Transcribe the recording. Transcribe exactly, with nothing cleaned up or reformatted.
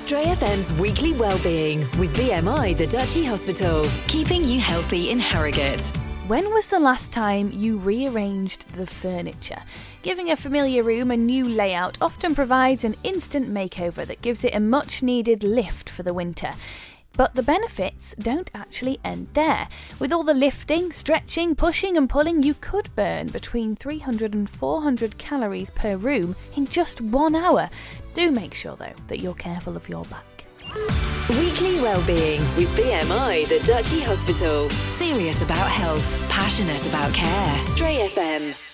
Stray F M's Weekly Wellbeing with B M I The Duchy Hospital, keeping you healthy in Harrogate. When was the last time you rearranged the furniture? Giving a familiar room a new layout often provides an instant makeover that gives it a much-needed lift for the winter. But the benefits don't actually end there. With all the lifting, stretching, pushing and pulling, you could burn between three hundred and four hundred calories per room in just one hour. Do make sure, though, that you're careful of your back. Weekly Wellbeing with B M I The Duchy Hospital. Serious about health, passionate about care. Stray F M.